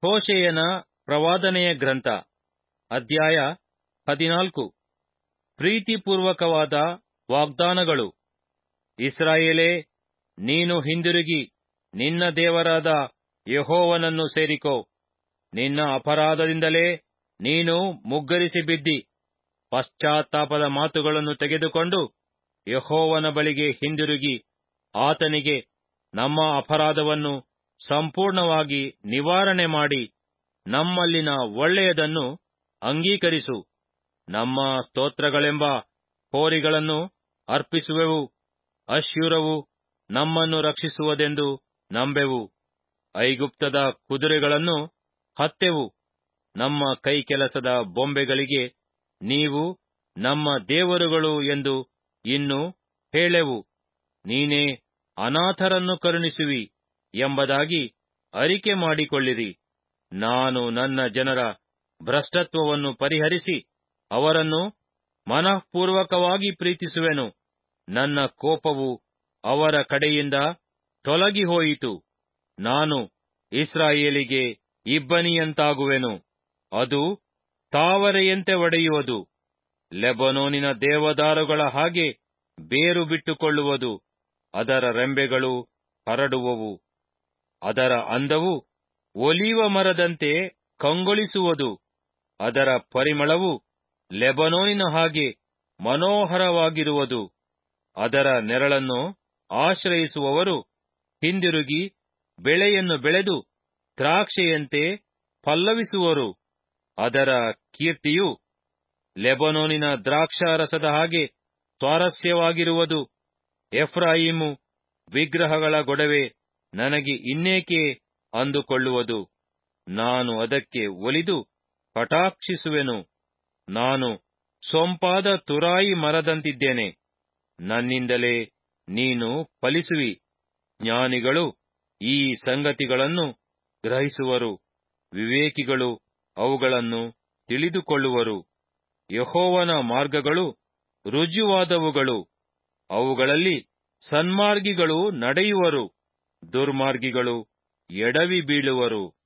ಹೋಶೇಯನ ಪ್ರವಾದನೆಯ ಗ್ರಂಥ, ಅಧ್ಯಾಯ 14. ಪ್ರೀತಿಪೂರ್ವಕವಾದ ವಾಗ್ದಾನಗಳು. ಇಸ್ರಾಯೇಲೇ, ನೀನು ಹಿಂದಿರುಗಿ ನಿನ್ನ ದೇವರಾದ ಯೆಹೋವನನ್ನು ಸೇರಿಕೋ. ನಿನ್ನ ಅಪರಾಧದಿಂದಲೇ ನೀನು ಮುಗ್ಗರಿಸಿ ಬಿದ್ದಿ. ಪಶ್ಚಾತ್ತಾಪದ ಮಾತುಗಳನ್ನು ತೆಗೆದುಕೊಂಡು ಯೆಹೋವನ ಬಳಿಗೆ ಹಿಂದಿರುಗಿ ಆತನಿಗೆ ನಮ್ಮ ಅಪರಾಧವನ್ನು ಸಂಪೂರ್ಣವಾಗಿ ನಿವಾರಣೆ ಮಾಡಿ ನಮ್ಮಲ್ಲಿನ ಒಳ್ಳೆಯದನ್ನು ಅಂಗೀಕರಿಸು. ನಮ್ಮ ಸ್ತೋತ್ರಗಳೆಂಬ ಹೋರಿಗಳನ್ನು ಅರ್ಪಿಸುವೆವು. ಅಶ್ಶೂರವು ನಮ್ಮನ್ನು ರಕ್ಷಿಸುವುದೆಂದು ನಂಬೆವು. ಐಗುಪ್ತದ ಕುದುರೆಗಳನ್ನು ಹತ್ತೆವು. ನಮ್ಮ ಕೈಕೆಲಸದ ಬೊಂಬೆಗಳಿಗೆ ನೀವು ನಮ್ಮ ದೇವರುಗಳು ಎಂದು ಇನ್ನು ಹೇಳೆವು. ನೀನೇ ಅನಾಥರನ್ನು ಕರುಣಿಸುವಿ ಎಂಬುದಾಗಿ ಅರಿಕೆ ಮಾಡಿಕೊಳ್ಳಿರಿ. ನಾನು ನನ್ನ ಜನರ ಭ್ರಷ್ಟತ್ವವನ್ನು ಪರಿಹರಿಸಿ ಅವರನ್ನು ಮನಃಪೂರ್ವಕವಾಗಿ ಪ್ರೀತಿಸುವೆನು. ನನ್ನ ಕೋಪವು ಅವರ ಕಡೆಯಿಂದ ತೊಲಗಿ ಹೋಯಿತು. ನಾನು ಇಸ್ರಾಯೇಲಿಗೆ ಇಬ್ಬನಿಯಂತಾಗುವೆನು, ಅದು ತಾವರೆಯಂತೆ ಒಡೆಯುವುದು. ಲೆಬನೋನಿನ ದೇವದಾರುಗಳ ಹಾಗೆ ಬೇರು ಬಿಟ್ಟುಕೊಳ್ಳುವುದು. ಅದರ ರೆಂಬೆಗಳು ಹರಡುವವು. ಅದರ ಅಂದವು ಒಲಿವ ಮರದಂತೆ ಕಂಗೊಳಿಸುವುದು. ಅದರ ಪರಿಮಳವು ಲೆಬನೋನಿನ ಹಾಗೆ ಮನೋಹರವಾಗಿರುವುದು. ಅದರ ನೆರಳನ್ನು ಆಶ್ರಯಿಸುವವರು ಹಿಂದಿರುಗಿ ಬೆಳೆಯನ್ನು ಬೆಳೆದು ದ್ರಾಕ್ಷೆಯಂತೆ ಪಲ್ಲವಿಸುವರು. ಅದರ ಕೀರ್ತಿಯು ಲೆಬನೋನಿನ ದ್ರಾಕ್ಷಾರಸದ ಹಾಗೆ ಸ್ವಾರಸ್ಯವಾಗಿರುವುದು. ಎಫ್ರಾಯೀಮು ವಿಗ್ರಹಗಳ ಗೊಡವೆ ನನಗೆ ಇನ್ನೇಕೆ ಅಂದುಕೊಳ್ಳುವುದು. ನಾನು ಅದಕ್ಕೆ ಒಲಿದು ಕಟಾಕ್ಷಿಸುವೆನು. ನಾನು ಸೊಂಪಾದ ತುರಾಯಿ ಮರದಂತಿದ್ದೇನೆ. ನನ್ನಿಂದಲೇ ನೀನು ಫಲಿಸುವಿ. ಜ್ಞಾನಿಗಳು ಈ ಸಂಗತಿಗಳನ್ನು ಗ್ರಹಿಸುವರು. ವಿವೇಕಿಗಳು ಅವುಗಳನ್ನು ತಿಳಿದುಕೊಳ್ಳುವರು. ಯೆಹೋವನ ಮಾರ್ಗಗಳು ರುಜುವಾದವುಗಳು. ಅವುಗಳಲ್ಲಿ ಸನ್ಮಾರ್ಗಿಗಳು ನಡೆಯುವರು, ದುರ್ಮಾರ್ಗಿಗಳು ಎಡವಿ ಬೀಳುವರು.